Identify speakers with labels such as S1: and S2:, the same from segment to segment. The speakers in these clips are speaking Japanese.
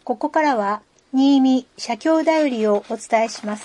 S1: ここからは新見社協だよりをお伝えします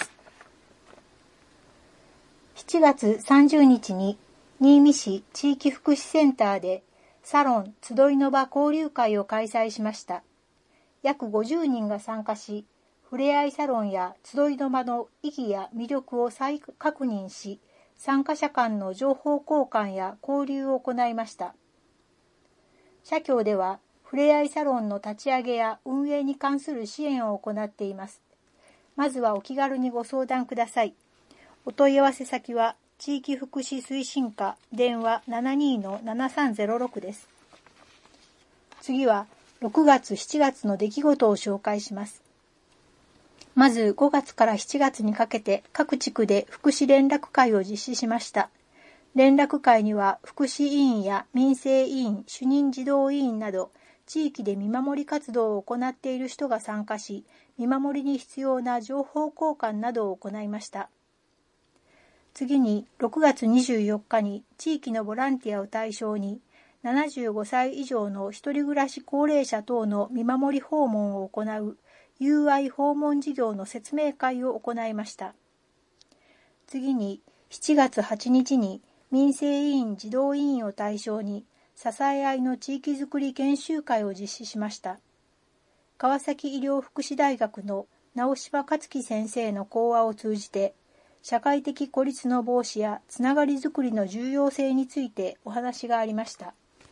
S1: 。7月30日に新見市地域福祉センターでサロン集いの場交流会を開催しました。約50人が参加し、ふれあいサロンや集いの場の意義や魅力を再確認し、参加者間の情報交換や交流を行いました。社協では、ふれあいサロンの立ち上げや運営に関する支援を行っています。まずはお気軽にご相談ください。お問い合わせ先は、地域福祉推進課電話 72-7306 です。次は、6月7月の出来事を紹介します。まず5月から7月にかけて各地区で福祉連絡会を実施しました。連絡会には福祉委員や民生委員、主任児童委員など地域で見守り活動を行っている人が参加し、見守りに必要な情報交換などを行いました。次に6月24日に地域のボランティアを対象に75歳以上の一人暮らし高齢者等の見守り訪問を行う友愛訪問事業の説明会を行いました。次に7月8日に民生委員児童委員を対象に支え合いの地域づくり研修会を実施しました。川崎医療福祉大学の直柴克樹先生の講話を通じて、社会的孤立の防止やつながりづくりの重要性についてお話がありました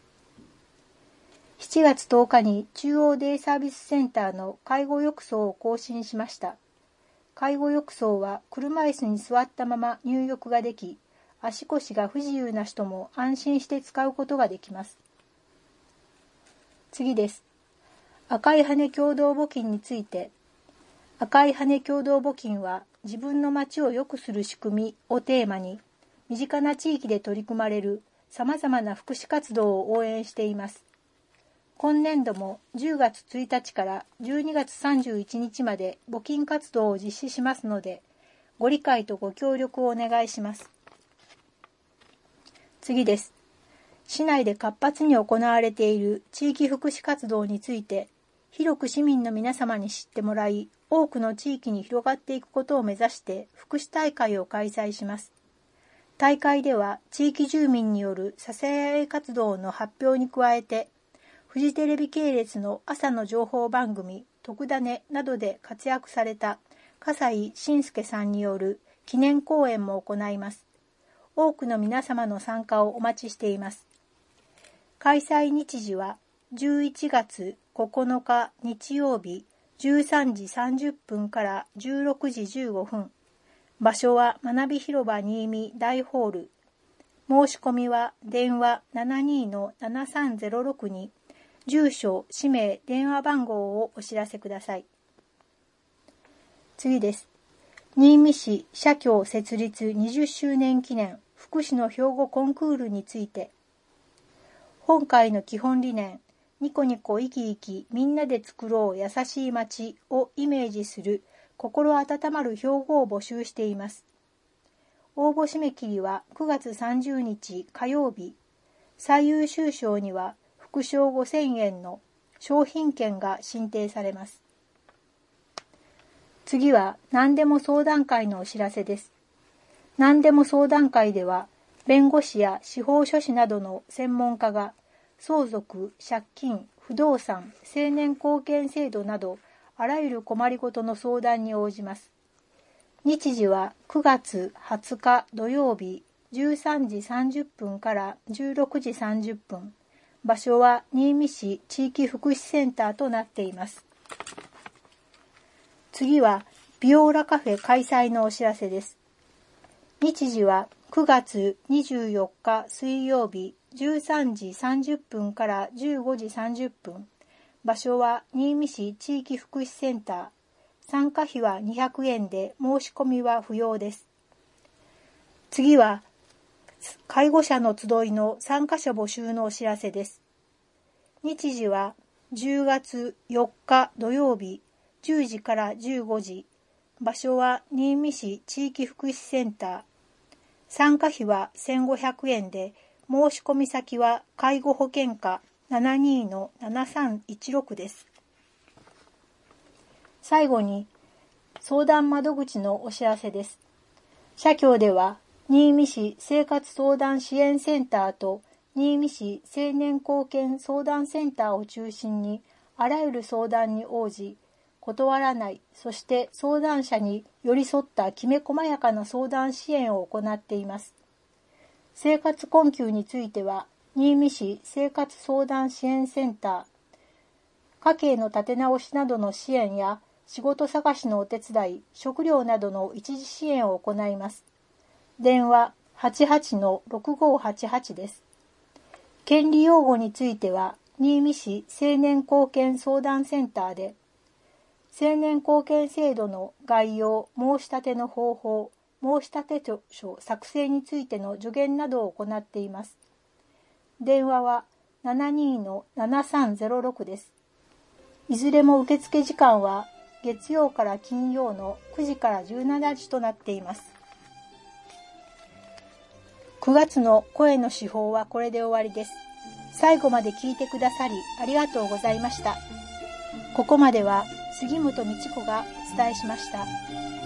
S1: 。7月10日に中央デイサービスセンターの介護浴槽を更新しました。介護浴槽は車椅子に座ったまま入浴ができ、足腰が不自由な人も安心して使うことができます。次です。赤い羽共同募金について。赤い羽共同募金は自分の町を良くする仕組みをテーマに、身近な地域で取り組まれる様々な福祉活動を応援しています。今年度も10月1日から12月31日まで募金活動を実施しますので、ご理解とご協力をお願いします。次です。市内で活発に行われている地域福祉活動について、広く市民の皆様に知ってもらい、多くの地域に広がっていくことを目指して福祉大会を開催します。大会では地域住民による支え合い活動の発表に加えて、フジテレビ系列の朝の情報番組、特ダネなどで活躍された笠井信介さんによる記念講演も行います。多くの皆様の参加をお待ちしています。開催日時は11月9日日曜日13時30分から16時15分。場所は学び広場新見大ホール。申し込みは電話 72-7306 に住所、氏名、電話番号をお知らせください。次です。新見市社協設立20周年記念福祉の標語コンクールについて。本会の基本理念、ニコニコ生き生きみんなで作ろう優しい街をイメージする心温まる標語を募集しています。応募締め切りは9月30日火曜日。最優秀賞には副賞5000円の商品券が進呈されます。次は何でも相談会のお知らせです。何でも相談会では、弁護士や司法書士などの専門家が相続、借金、不動産、青年貢献制度などあらゆる困りごとの相談に応じます。日時は9月20日土曜日13時30分から16時30分。場所は新見市地域福祉センターとなっています。次はビオーラカフェ開催のお知らせです。日時は9月24日水曜日13時30分から15時30分。場所は新見市地域福祉センター。参加費は200円で申し込みは不要です。次は介護者の集いの参加者募集のお知らせです。日時は10月4日土曜日10時から15時。場所は新見市地域福祉センター。参加費は1500円で、申し込み先は介護保険課 72-7316 です。 最後に、相談窓口のお知らせです。社協では、新見市生活相談支援センターと新見市青年貢献相談センターを中心に、あらゆる相談に応じ、断らない、そして相談者に寄り添ったきめ細やかな相談支援を行っています。生活困窮については、新見市生活相談支援センター、家計の立て直しなどの支援や仕事探しのお手伝い、食料などの一時支援を行います。電話 88-6588 です。権利擁護については、新見市青年貢献相談センターで、青年貢献制度の概要、申し立ての方法、申し立て書作成についての助言などを行っています。電話は 72-7306 です。いずれも受付時間は月曜から金曜の9時から17時となっています。9月の声の手法はこれで終わりです。最後まで聞いてくださりありがとうございました。ここまでは杉本美智子がお伝えしました。